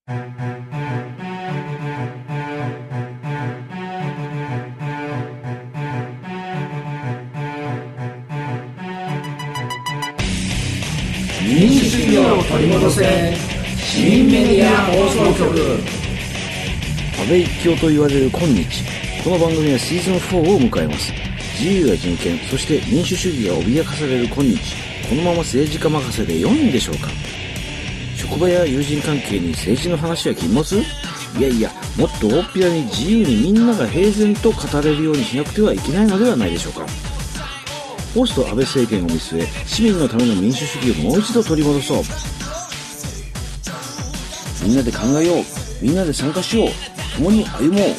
民主主義を取り戻せ市民メディア放送局。 安倍一強と言われる今日、この番組はシーズン4を迎えます。自由や人権、そして民主主義が脅かされる今日、このまま政治家任せで良いんでしょうか。職場や友人関係に政治の話は禁物？いやいや、もっと大っぴらに自由にみんなが平然と語れるようにしなくてはいけないのではないでしょうか。ポスト安倍政権を見据え、市民のための民主主義をもう一度取り戻そう。みんなで考えよう、みんなで参加しよう、共に歩もう。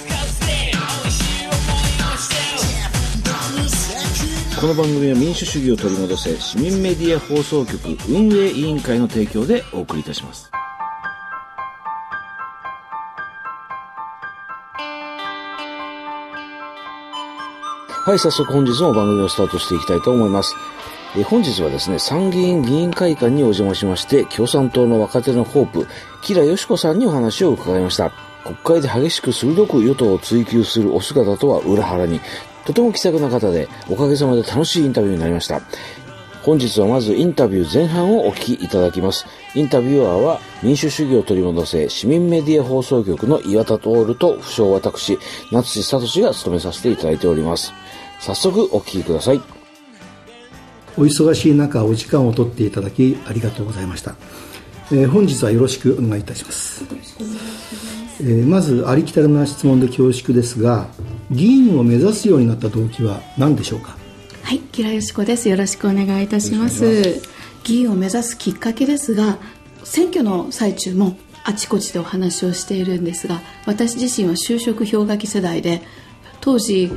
この番組は民主主義を取り戻せ市民メディア放送局運営委員会の提供でお送りいたします。はい、早速本日も番組をスタートしていきたいと思います。本日はですね、参議院議員会館にお邪魔しまして、共産党の若手のホープ、吉良よし子さんにお話を伺いました。国会で激しく鋭く与党を追及するお姿とは裏腹に、とても気さくな方で、おかげさまで楽しいインタビューになりました。本日はまずインタビュー前半をお聞きいただきます。インタビュアーは民主主義を取り戻せ市民メディア放送局の岩田徹と不詳私、夏志聡が務めさせていただいております。早速お聞きください。 お忙しい中お時間を取っていただきありがとうございました。本日はよろしくお願いいたします。まずありきたりな質問で恐縮ですが、議員を目指すようになった動機は何でしょうか。 はい、吉良よし子です。よろしくお願いいたします。議員を目指すきっかけですが、選挙の最中もあちこちでお話をしているんですが、私自身は就職氷河期世代で、当時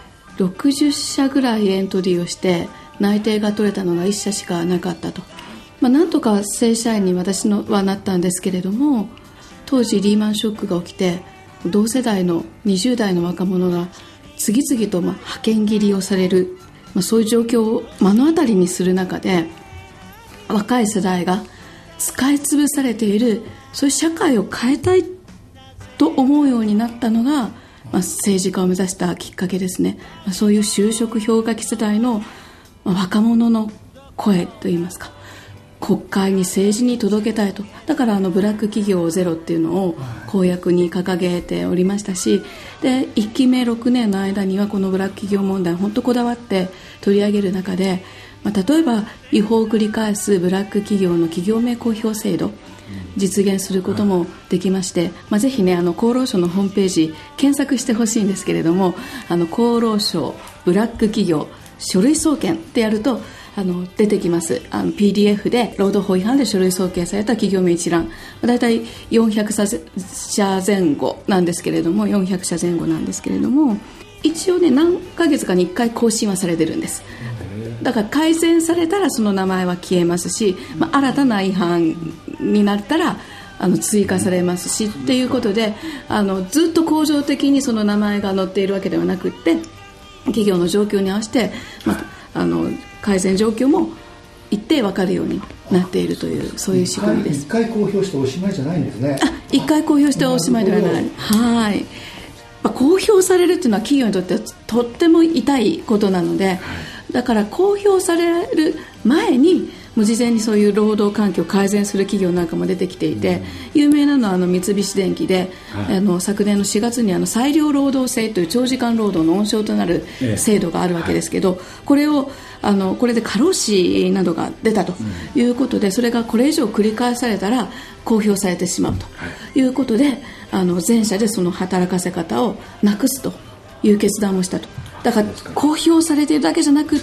60社ぐらいエントリーをして内定が取れたのが1社しかなかったと。なんとか正社員に私のはなったんですけれども、当時リーマンショックが起きて、同世代の20代の若者が次々と派遣切りをされる、そういう状況を目の当たりにする中で、若い世代が使い潰されている、そういう社会を変えたいと思うようになったのが、政治家を目指したきっかけですね。そういう就職氷河期世代の若者の声といいますか、国会に政治に届けたいと。だからブラック企業ゼロっていうのを公約に掲げておりましたし、で1期目6年の間にはこのブラック企業問題を本当こだわって取り上げる中で、例えば違法を繰り返すブラック企業の企業名公表制度実現することもできまして、ぜひね、厚労省のホームページ検索してほしいんですけれども、厚労省ブラック企業書類送検ってやると出てきます。PDF で労働法違反で書類送検された企業名一覧、だいたい400社前後なんですけれども、400社前後なんですけれども、一応ね、何ヶ月かに1回更新はされてるんです。だから改善されたらその名前は消えますし、新たな違反になったら追加されますしっていうことで、ずっと恒常的にその名前が載っているわけではなくって、企業の状況に合わせて、改善状況も一定分かるようになっているという、そういう仕組みです。 1回公表しておしまいじゃないんですね。 1回公表しておしまいではない。はい。公表されるというのは企業にとってはとっても痛いことなので、だから公表される前にもう事前にそういう労働環境を改善する企業なんかも出てきていて、有名なのは三菱電機で、昨年の4月に裁量労働制という長時間労働の温床となる制度があるわけですけど、これで過労死などが出たということで、それがこれ以上繰り返されたら公表されてしまうということで、全社でその働かせ方をなくすという決断をしたと。だから公表されているだけじゃなくって、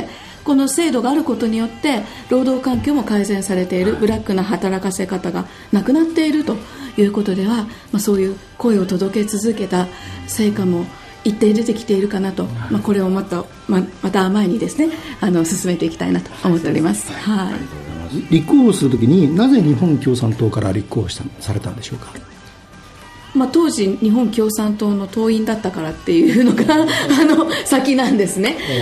この制度があることによって労働環境も改善されている、ブラックな働かせ方がなくなっているということでは、そういう声を届け続けた成果も一定出てきているかなと、これをまた前にですね、進めていきたいなと思っております。はい。 立候補するときになぜ日本共産党から立候補されたんでしょうか。 当時日本共産党の党員だったからっていうのが先なんですね。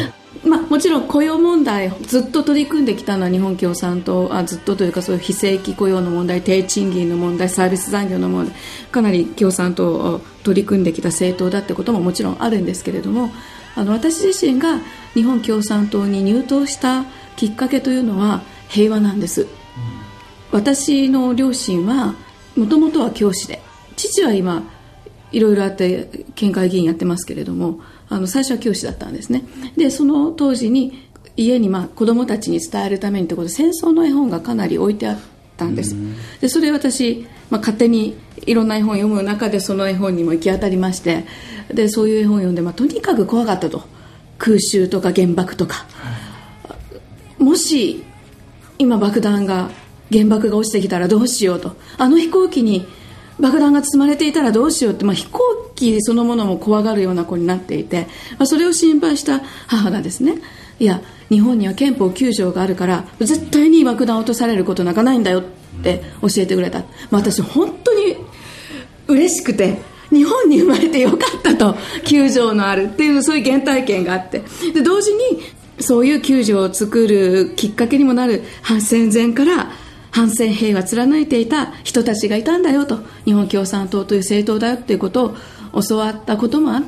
もちろん雇用問題ずっと取り組んできたのは日本共産党、ずっとというかそういう非正規雇用の問題、低賃金の問題、サービス残業の問題、かなり共産党を取り組んできた政党だってことももちろんあるんですけれども、私自身が日本共産党に入党したきっかけというのは平和なんです。私の両親はもともとは教師で、父は今いろいろあって県会議員やってますけれども、最初は教師だったんですね。でその当時に家に子供たちに伝えるためにということで戦争の絵本がかなり置いてあったんです。でそれ私、勝手にいろんな絵本を読む中でその絵本にも行き当たりまして、でそういう絵本を読んで、とにかく怖かったと。空襲とか原爆とか、もし今爆弾が原爆が落ちてきたらどうしようと、飛行機に爆弾が積まれていたらどうしようって、飛行機そのものも怖がるような子になっていて、それを心配した母がですね、いや日本には憲法9条があるから絶対に爆弾を落とされることなんかないんだよって教えてくれた。私本当に嬉しくて、日本に生まれてよかったと、9条のあるっていうそういう原体験があって、で同時にそういう9条を作るきっかけにもなる戦前から反戦平和を貫いていた人たちがいたんだよと、日本共産党という政党だよっていうことを教わったこともあって、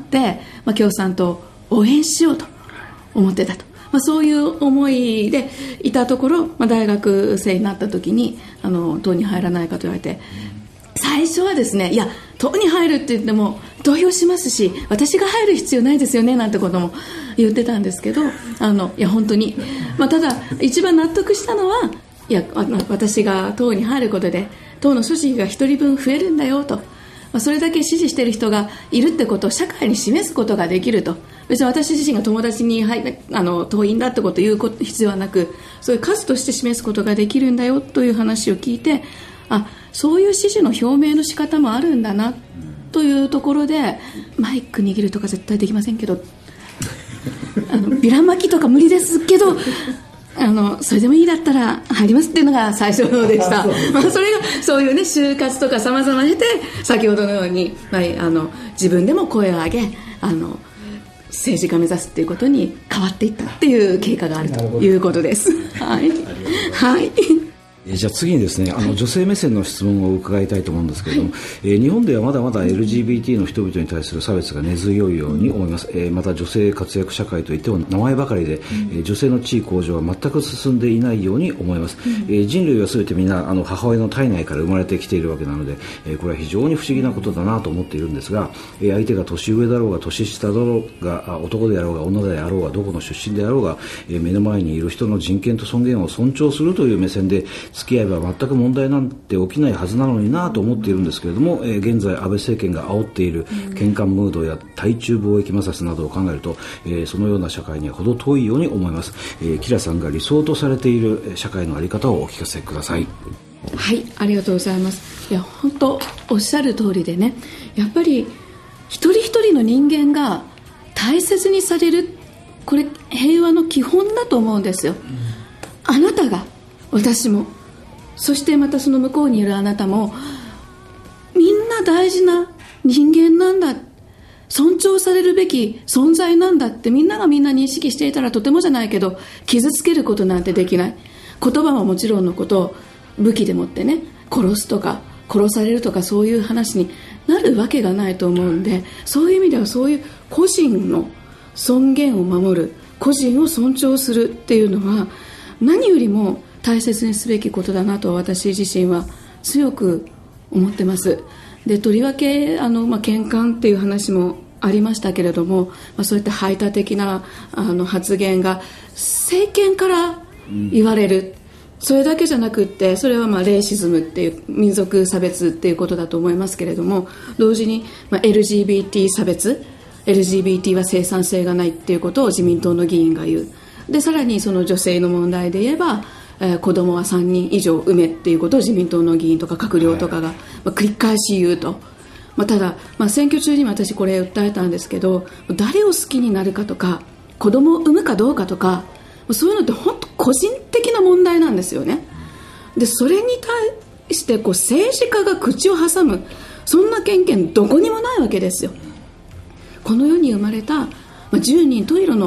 共産党を応援しようと思ってたと、そういう思いでいたところ、大学生になった時に党に入らないかと言われて、最初はですね、いや党に入るって言っても投票しますし私が入る必要ないですよねなんてことも言ってたんですけど、いや本当に、ただ一番納得したのは、いや私が党に入ることで党の組織が一人分増えるんだよと、それだけ支持している人がいるってことを社会に示すことができると、別に私自身が友達に党員だってことを言う必要はなく、そういう数として示すことができるんだよという話を聞いて、そういう支持の表明の仕方もあるんだなというところで、マイク握るとか絶対できませんけどビラ巻きとか無理ですけどそれでもいいだったら入りますっていうのが最初のでした。それがそういうね、就活とか様々経て先ほどのように、自分でも声を上げ政治家目指すっていうことに変わっていったっていう経過があるということです。はい、はい。 じゃあ次にですね、女性目線の質問を伺いたいと思うんですけれども、日本ではまだまだ LGBT の人々に対する差別が根強いように思います。また女性活躍社会といっても名前ばかりで、女性の地位向上は全く進んでいないように思います。人類は全てみんな母親の体内から生まれてきているわけなので、これは非常に不思議なことだなと思っているんですが、相手が年上だろうが年下だろうが男であろうが女であろうがどこの出身であろうが、目の前にいる人の人権と尊厳を尊重するという目線で付き合えば全く問題なんて起きないはずなのになと思っているんですけれども、現在安倍政権が煽っている喧嘩ムードや対中貿易摩擦などを考えると、そのような社会には程遠いように思います。キラさんが理想とされている社会の在り方をお聞かせください。 はい、ありがとうございます。いや本当おっしゃる通りでね、やっぱり一人一人の人間が大切にされる、これ平和の基本だと思うんですよ。あなたが、私も、そしてまたその向こうにいるあなたも、みんな大事な人間なんだ、尊重されるべき存在なんだってみんながみんな認識していたら、とてもじゃないけど傷つけることなんてできない。言葉はもちろんのこと、武器でもってね、殺すとか殺されるとかそういう話になるわけがないと思うんで、そういう意味ではそういう個人の尊厳を守る、個人を尊重するっていうのは何よりも大切にすべきことだなと私自身は強く思ってます。で、とりわけ喧嘩っていう話もありましたけれども、そういった排他的な発言が政権から言われる、それだけじゃなくって、それはレイシズムっていう民族差別っていうことだと思いますけれども、同時にLGBT 差別、LGBT は生産性がないっていうことを自民党の議員が言う。でさらにその女性の問題で言えば、子供は3人以上産めっていうことを自民党の議員とか閣僚とかが繰り返し言うと。ただ、選挙中にも私これ訴えたんですけど、誰を好きになるかとか子供を産むかどうかとか、そういうのって本当個人的な問題なんですよね。でそれに対して政治家が口を挟む、そんな権限どこにもないわけですよ。この世に生まれた10人十色の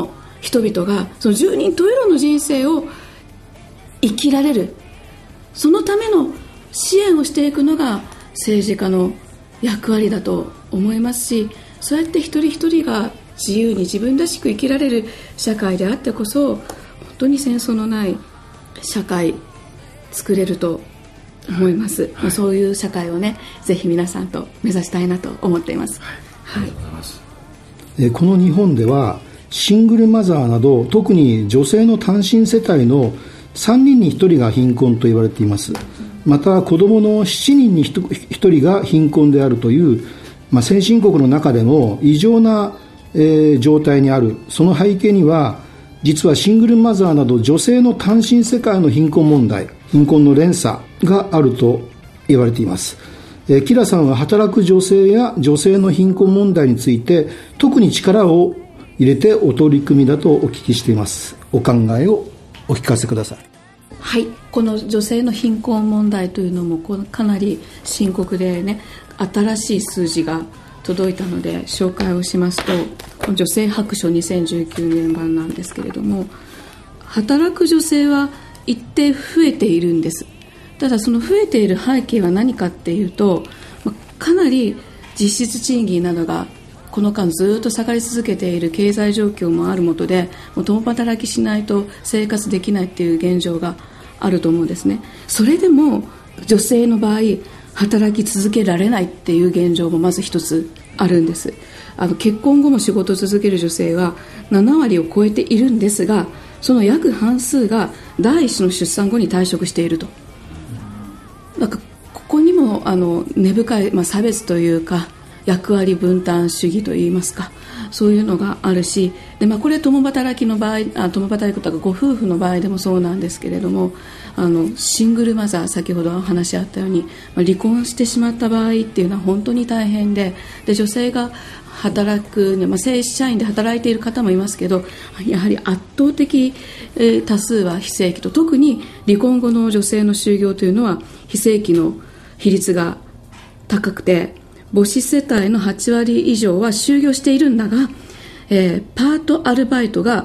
人々がその十人十色の人生を生きられる、そのための支援をしていくのが政治家の役割だと思いますし、そうやって一人一人が自由に自分らしく生きられる社会であってこそ、本当に戦争のない社会作れると思います、そういう社会をね、ぜひ皆さんと目指したいなと思っています、 ありがとうございます。 この日本ではシングルマザーなど特に女性の単身世帯の3人に1人が貧困と言われています。また子どもの7人に1人が貧困であるという、先進国の中でも異常な、状態にある。その背景には実はシングルマザーなど女性の単身世帯の貧困問題、貧困の連鎖があると言われています。キラさんは働く女性や女性の貧困問題について特に力を入れてお取り組みだとお聞きしています。お考えをお聞かせください。 はい、この女性の貧困問題というのもかなり深刻でね、新しい数字が届いたので紹介をしますと、女性白書2019年版なんですけれども、働く女性は一定増えているんです。ただその増えている背景は何かっていうと、かなり実質賃金などがこの間ずっと下がり続けている経済状況もあるもとで、もう共働きしないと生活できないっていう現状があると思うんですね。それでも女性の場合働き続けられないっていう現状もまず一つあるんです。結婚後も仕事を続ける女性は7割を超えているんですが、その約半数が第一子の出産後に退職していると。なんかここにも根深い、差別というか役割分担主義といいますか、そういうのがあるし、で、これ共働きの場合、共働きとかご夫婦の場合でもそうなんですけれども、シングルマザー、先ほど話し合ったように、離婚してしまった場合っていうのは本当に大変で、女性が働く、正社員で働いている方もいますけど、やはり圧倒的、多数は非正規と、特に離婚後の女性の就業というのは非正規の比率が高くて、母子世帯の8割以上は就業しているんだが、パートアルバイトが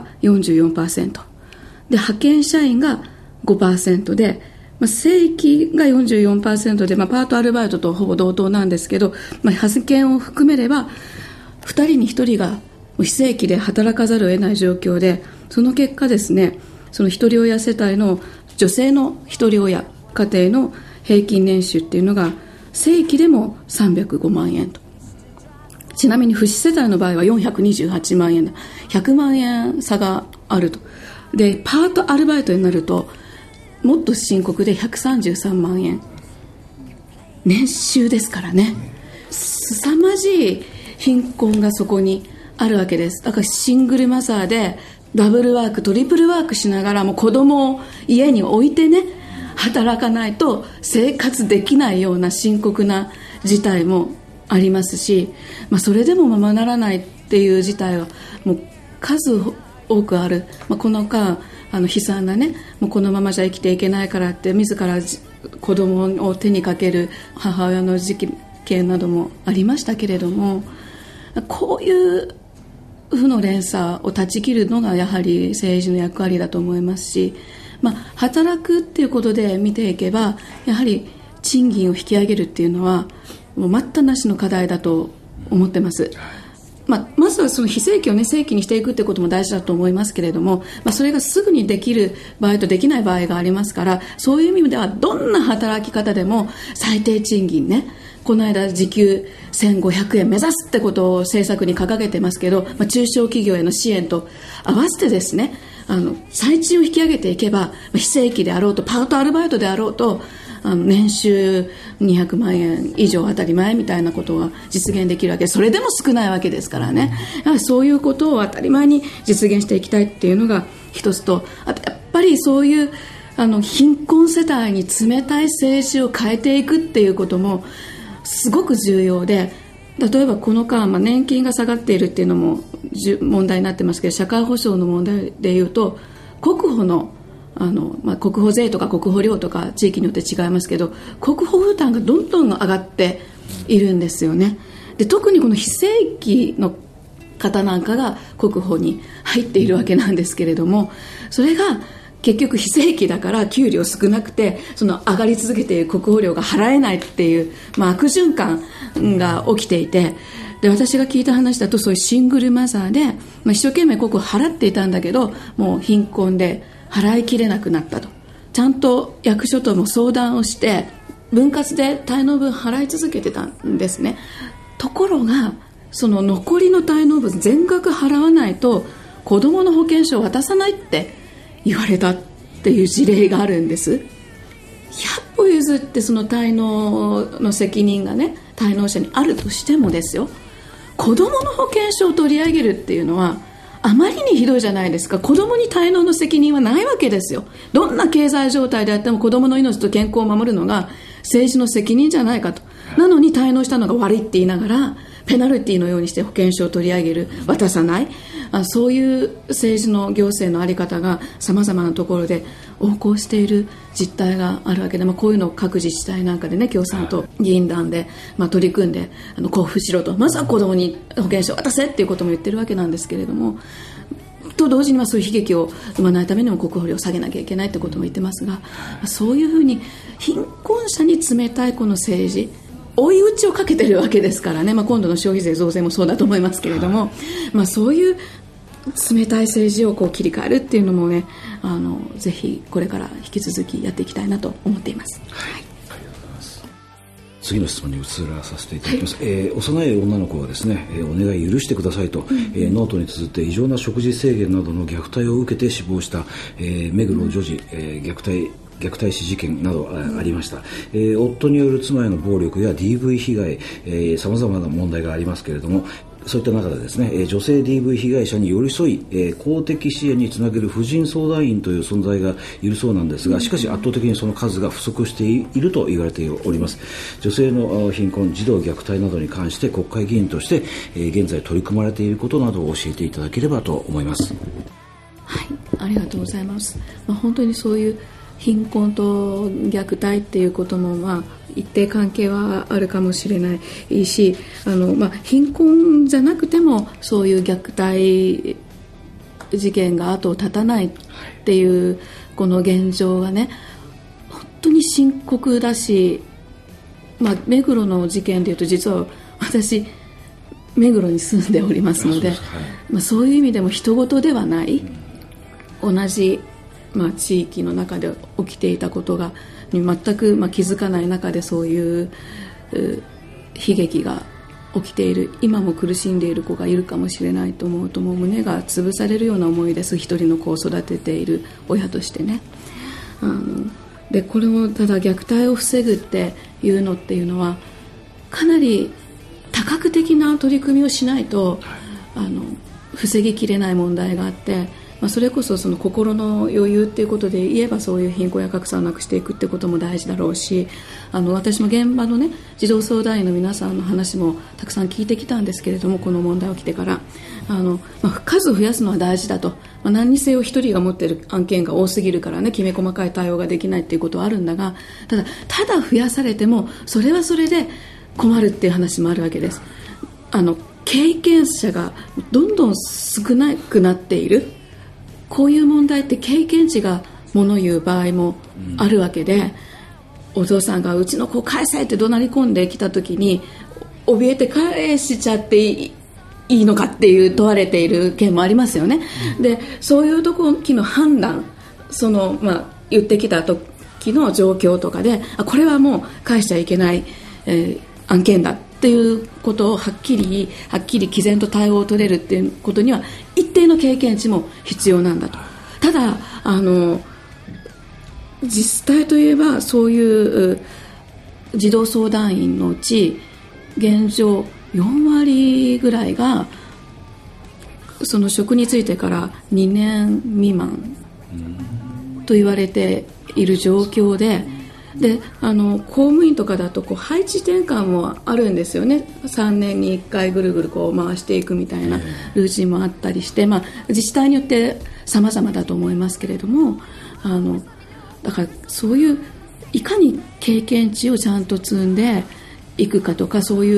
44% で派遣社員が 5% で、正規が 44% で、パートアルバイトとほぼ同等なんですけど、派遣を含めれば2人に1人が非正規で働かざるを得ない状況で、その結果ですね、その一人親世帯の女性の一人親家庭の平均年収っていうのが正規でも305万円と。ちなみに不子世帯の場合は428万円で100万円差があると。でパートアルバイトになるともっと深刻で133万円年収ですからね。凄まじい貧困がそこにあるわけです。だからシングルマザーでダブルワークトリプルワークしながらも子供を家に置いてね、働かないと生活できないような深刻な事態もありますし、それでもままならないっていう事態はもう数多くある。この間悲惨なね、もうこのままじゃ生きていけないからって自ら子供を手にかける母親の事件などもありましたけれども、こういう負の連鎖を断ち切るのがやはり政治の役割だと思いますし、働くっていうことで見ていけばやはり賃金を引き上げるっていうのはもう待ったなしの課題だと思ってます。まずはその非正規を、正規にしていくってことも大事だと思いますけれども、それがすぐにできる場合とできない場合がありますから、そういう意味ではどんな働き方でも最低賃金ね、この間時給1500円目指すってことを政策に掲げてますけど、中小企業への支援と合わせてですね、最賃を引き上げていけば非正規であろうとパートアルバイトであろうと年収200万円以上当たり前みたいなことは実現できるわけで、それでも少ないわけですからね。やはりそういうことを当たり前に実現していきたいっていうのが一つと、あとやっぱりそういう貧困世帯に冷たい政治を変えていくっていうこともすごく重要で、例えばこの間、年金が下がっているっていうのも問題になってますけど、社会保障の問題でいうと国保の国保税とか国保料とか地域によって違いますけど、国保負担がどんどん上がっているんですよね。で特にこの非正規の方なんかが国保に入っているわけなんですけれども、それが結局非正規だから給料少なくて、その上がり続けている国保料が払えないっていう、悪循環が起きていて、で私が聞いた話だと、そういうシングルマザーで、一生懸命国保払っていたんだけど、もう貧困で払いきれなくなったと、ちゃんと役所とも相談をして分割で滞納分払い続けてたんですね。ところがその残りの滞納分全額払わないと子どもの保険証を渡さないって言われたっていう事例があるんです。100歩譲ってその滞納の責任がね、滞納者にあるとしてもですよ、子どもの保険証を取り上げるっていうのはあまりにひどいじゃないですか。子どもに滞納の責任はないわけですよ。どんな経済状態であっても子どもの命と健康を守るのが政治の責任じゃないかと。なのに滞納したのが悪いって言いながらペナルティのようにして保険証を取り上げる、渡さない、そういう政治の行政の在り方がさまざまなところで横行している実態があるわけで、こういうのを各自治体なんかでね、共産党議員団で、取り組んで交付しろと、まずは子どもに保険証を渡せっていうことも言ってるわけなんですけれども、と同時にそういう悲劇を生まないためにも国保料を下げなきゃいけないってことも言ってますが、そういうふうに貧困者に冷たいこの政治、追い打ちをかけてるわけですからね、今度の消費税増税もそうだと思いますけれども、そういう冷たい政治を切り替えるっていうのもね、ぜひこれから引き続きやっていきたいなと思っています。はい、 ありがとうございます。次の質問に移らさせていただきます。幼い女の子がですね、お願い許してくださいと、ノートに綴って異常な食事制限などの虐待を受けて死亡した、目黒女児、虐待死事件などありました。夫による妻への暴力や DV 被害、様々な問題がありますけれども、そういった中でですね、女性 DV 被害者に寄り添い、公的支援につなげる婦人相談員という存在がいるそうなんですが、しかし圧倒的にその数が不足していると言われております。女性の貧困、児童虐待などに関して国会議員として、現在取り組まれていることなどを教えていただければと思います。 はい、ありがとうございます。本当にそういう貧困と虐待っていうことも一定関係はあるかもしれないし、貧困じゃなくてもそういう虐待事件が後を絶たないっていうこの現状がね、本当に深刻だし、目黒の事件でいうと、実は私目黒に住んでおりますので、そういう意味でも人事ではない、同じ地域の中で起きていたことが全く気づかない中でそういう悲劇が起きている、今も苦しんでいる子がいるかもしれないと思うと、もう胸が潰されるような思いです。一人の子を育てている親としてね。でこれをただ虐待を防ぐっていうのはかなり多角的な取り組みをしないと防ぎきれない問題があって、それこそその心の余裕っていうことで言えば、そういう貧困や格差をなくしていくってことも大事だろうし、私も現場のね、児童相談員の皆さんの話もたくさん聞いてきたんですけれども、この問題起きてから数を増やすのは大事だと、何にせよ一人が持っている案件が多すぎるからね、きめ細かい対応ができないっていうことはあるんだが、ただ増やされてもそれはそれで困るっていう話もあるわけです。経験者がどんどん少なくなっている、こういう問題って経験値が物言う場合もあるわけで、お父さんがうちの子を返せって怒鳴り込んできた時に怯えて返しちゃっていいのかっていう問われている件もありますよね。でそういう時の判断、言ってきた時の状況とかで、これはもう返しちゃいけない、案件だっていうことをはっきり毅然と対応を取れるっていうことには一定の経験値も必要なんだと。ただ実態といえば、そういう児童相談員のうち現状4割ぐらいがその職に就いてから2年未満と言われている状況で、公務員とかだと配置転換もあるんですよね。3年に1回ぐるぐる回していくみたいなルーチンもあったりして、自治体によって様々だと思いますけれども、だからそういういかに経験値をちゃんと積んでいくかとか、そういう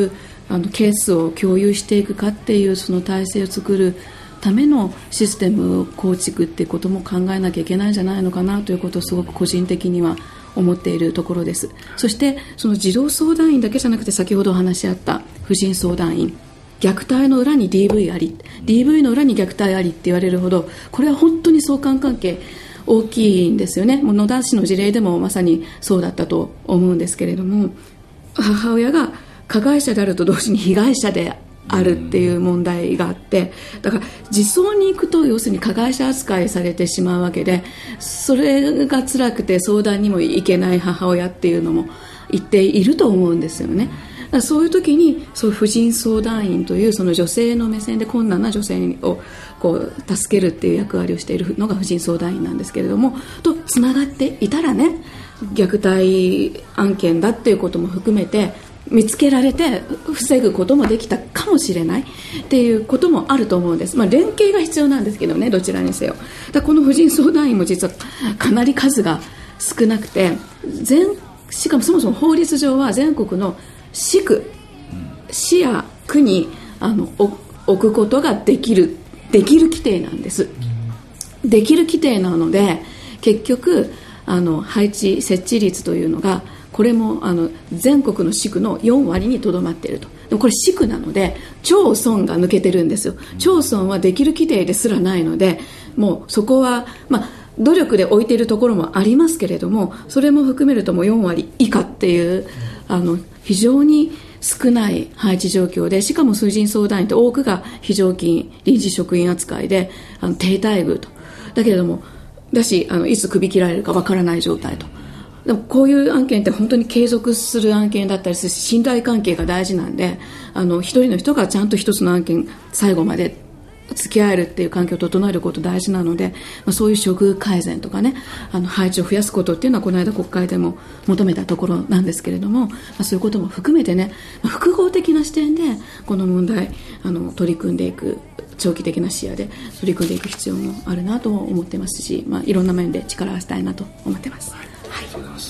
ケースを共有していくかっていうその体制を作るためのシステムを構築っていうことも考えなきゃいけないんじゃないのかなということをすごく個人的には思っているところです。そしてその児童相談員だけじゃなくて、先ほどお話しあった婦人相談員、虐待の裏に DV あり、 DV の裏に虐待ありって言われるほど、これは本当に相関関係大きいんですよね。もう野田市の事例でもまさにそうだったと思うんですけれども、母親が加害者であると同時に被害者であるっていう問題があって、だから児相に行くと要するに加害者扱いされてしまうわけで、それが辛くて相談にも行けない母親っていうのも言っていると思うんですよね。だからそういう時にそういう婦人相談員というその女性の目線で困難な女性をこう助けるっていう役割をしているのが婦人相談員なんですけれども、とつながっていたらね、虐待案件だっていうことも含めて見つけられて防ぐこともできたかもしれないっていうこともあると思うんです。連携が必要なんですけどね、どちらにせよ。だこの婦人相談員も実はかなり数が少なくて、しかもそもそも法律上は全国の市や区に置くことができる規定なんです。できる規定なので、結局設置率というのがこれも全国の市区の4割にとどまっていると。でもこれ市区なので町村が抜けてるんですよ。町村はできる規定ですらないので、もうそこは努力で置いているところもありますけれども、それも含めるともう4割以下っていう非常に少ない配置状況で、しかも婦人相談員って多くが非常勤臨時職員扱いで低待遇と、だけれどもだしいつ首切られるかわからない状態と。でもこういう案件って本当に継続する案件だったりするし、信頼関係が大事なんで、一人の人がちゃんと一つの案件最後まで付き合えるっていう環境を整えること大事なので、そういう処遇改善とかね、配置を増やすことっていうのはこの間国会でも求めたところなんですけれども、そういうことも含めてね、複合的な視点でこの問題取り組んでいく、長期的な視野で取り組んでいく必要もあるなと思ってますし、いろんな面で力を合わせたいなと思ってます。 ありがとうございます。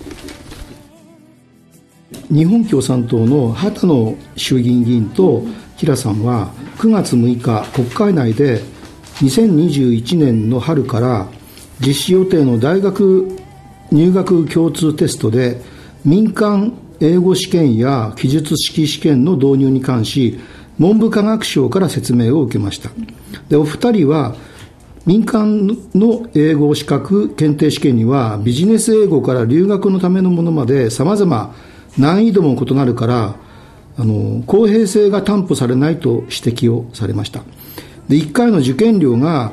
日本共産党の畑野衆議院議員と平さんは9月6日国会内で2021年の春から実施予定の大学入学共通テストで民間英語試験や記述式試験の導入に関し文部科学省から説明を受けました。で、お二人は民間の英語資格検定試験にはビジネス英語から留学のためのものまで様々難易度も異なるから公平性が担保されないと指摘をされました。で、1回の受験料が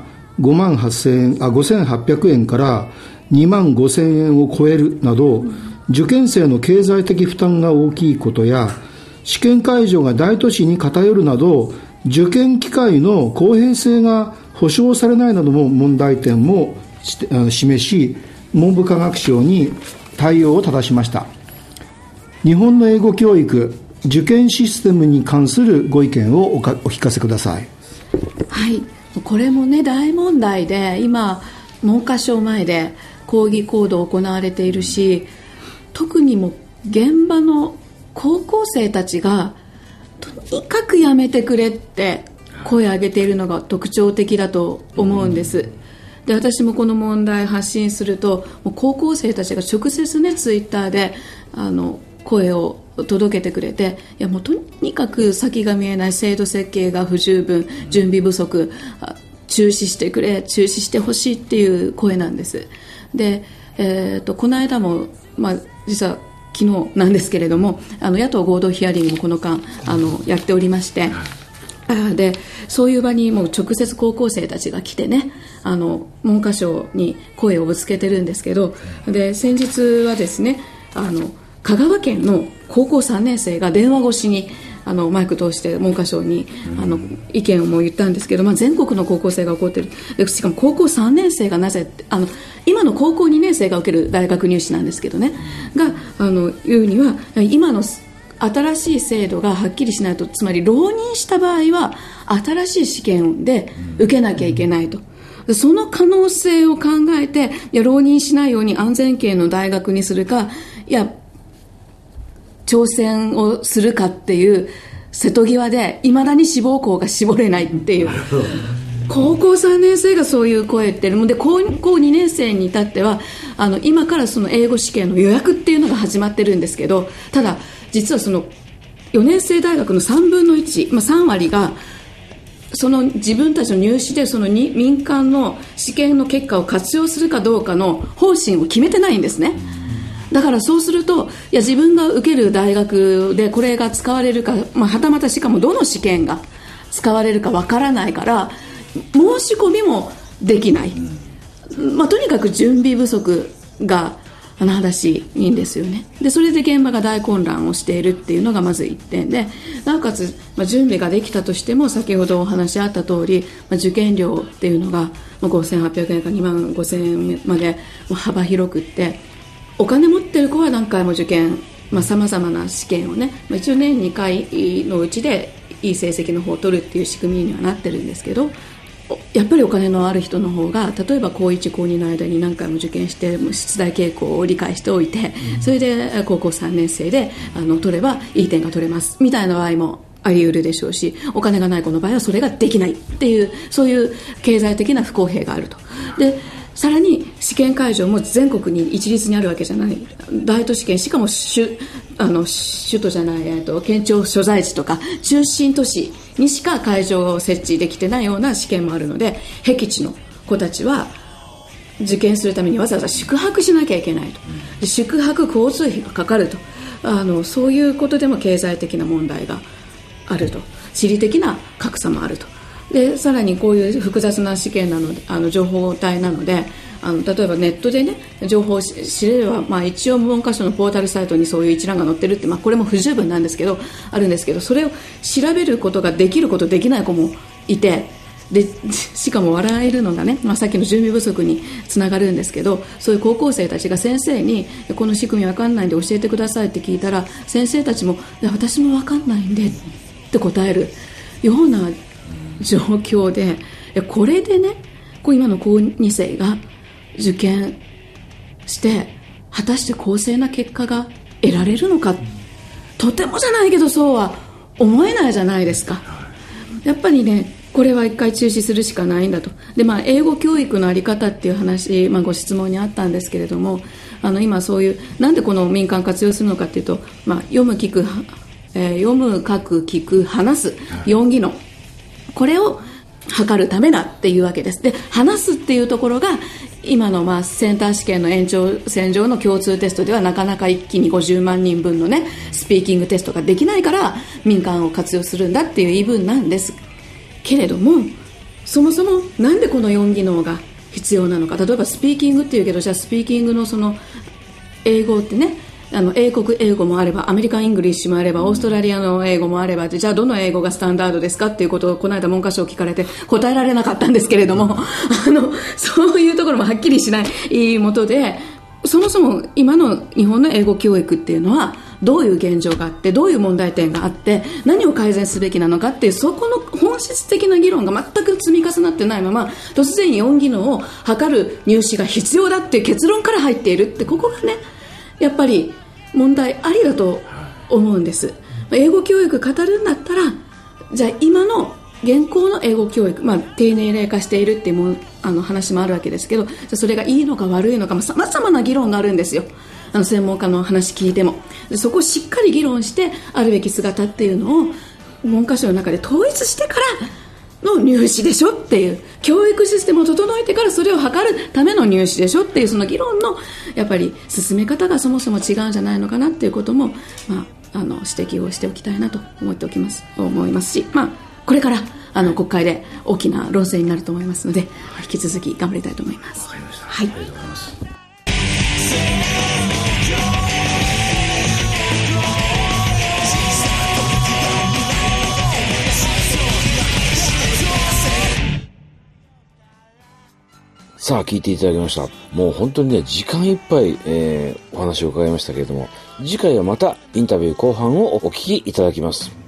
5800円から2万5000円を超えるなど、受験生の経済的負担が大きいことや試験会場が大都市に偏るなど受験機会の公平性が保障されないなども問題点も示し、文部科学省に対応を正しました。日本の英語教育受験システムに関するご意見をお聞かせください。 はい、これもね大問題で、今文科省前で抗議行動行われているし、特にも現場の高校生たちがとにかくやめてくれって声を上げているのが特徴的だと思うんです。で、私もこの問題発信するともう高校生たちが直接ねツイッターで声を届けてくれて、いやもうとにかく先が見えない、制度設計が不十分、準備不足、中止してくれ、中止してほしいっていう声なんです。で、この間も、実は昨日なんですけれども野党合同ヒアリングもこの間やっておりまして、でそういう場にもう直接高校生たちが来てね文科省に声をぶつけてるんですけど、で先日はですね香川県の高校3年生が電話越しにマイク通して文科省に意見をも言ったんですけど、全国の高校生が怒ってる。でしかも高校3年生がなぜ今の高校2年生が受ける大学入試なんですけどねが言うには、今の新しい制度がはっきりしないと、つまり浪人した場合は新しい試験で受けなきゃいけないと、その可能性を考えて、浪人しないように安全圏の大学にするか、いや挑戦をするかっていう瀬戸際でいまだに志望校が絞れないっていう高校3年生がそういう声ってるので、高2年生に至っては今からその英語試験の予約っていうのが始まってるんですけど、ただ実はその4年生大学の3分の1、3割がその自分たちの入試でその民間の試験の結果を活用するかどうかの方針を決めてないんですね。だからそうすると、いや自分が受ける大学でこれが使われるか、はたまたしかもどの試験が使われるかわからないから申し込みもできない、とにかく準備不足が甚だしいんですよね。でそれで現場が大混乱をしているっていうのがまず1点で、なおかつ、準備ができたとしても先ほどお話あった通り、受験料っていうのが5800円から2万5000円まで幅広くって、お金持ってる子は何回も受験、さまざまな試験をね、一応年2回のうちでいい成績の方を取るっていう仕組みにはなってるんですけど、やっぱりお金のある人の方が例えば高1高2の間に何回も受験して出題傾向を理解しておいて、それで高校3年生で取ればいい点が取れますみたいな場合もあり得るでしょうし、お金がない子の場合はそれができないっていう、そういう経済的な不公平があると。でさらに試験会場も全国に一律にあるわけじゃない。大都市圏、しかも首都じゃない、県庁所在地とか中心都市にしか会場を設置できてないような試験もあるので、僻地の子たちは受験するためにわざわざ宿泊しなきゃいけないと。で宿泊交通費がかかると、そういうことでも経済的な問題があると、地理的な格差もあると。でさらにこういう複雑な試験なので、情報体なので、例えばネットでね情報を知れれば、一応文科省のポータルサイトにそういう一覧が載ってるって、これも不十分なんですけどあるんですけど、それを調べることができる子とできない子もいて、でしかも笑えるのがね、さっきの準備不足につながるんですけど、そういう高校生たちが先生にこの仕組み分かんないんで教えてくださいって聞いたら、先生たちもいや私も分かんないんでって答えるような状況で、これでね今の高2生が受験して果たして公正な結果が得られるのか、とてもじゃないけどそうは思えないじゃないですか。やっぱりねこれは一回中止するしかないんだと。で、英語教育のあり方っていう話、ご質問にあったんですけれども、今そういうなんでこの民間活用するのかっていうと、読む書く聞く話す4技能、これを測るためだっていうわけです。で話すっていうところが今のセンター試験の延長線上の共通テストではなかなか一気に50万人分のねスピーキングテストができないから民間を活用するんだっていう言い分なんですけれども、そもそもなんでこの4技能が必要なのか。例えばスピーキングっていうけど、じゃあスピーキングのその英語ってね、英国英語もあればアメリカンイングリッシュもあればオーストラリアの英語もあれば、じゃあどの英語がスタンダードですかっていうことをこの間文科省聞かれて答えられなかったんですけれどもそういうところもはっきりしないもとで、そもそも今の日本の英語教育っていうのはどういう現状があって、どういう問題点があって、何を改善すべきなのかっていう、そこの本質的な議論が全く積み重なってないまま、突然4技能を測る入試が必要だっていう結論から入っているって、ここがねやっぱり問題ありだと思うんです。英語教育語るんだったら、じゃあ今の現行の英語教育、低年齢化しているっていう話もあるわけですけど、じゃあそれがいいのか悪いのか、様々な議論があるんですよ。専門家の話聞いても。でそこをしっかり議論してあるべき姿っていうのを文科省の中で統一してからの入試でしょっていう、教育システムを整えてからそれを測るための入試でしょっていう、その議論のやっぱり進め方がそもそも違うんじゃないのかなっていうことも、指摘をしておきたいなと思いますし、これから国会で大きな論戦になると思いますので、引き続き頑張りたいと思います。 わかりました。 はい、 ありがとうございます。さあ聞いていただきました。もう本当にね時間いっぱい、お話を伺いましたけれども、次回はまたインタビュー後半をお聞きいただきます。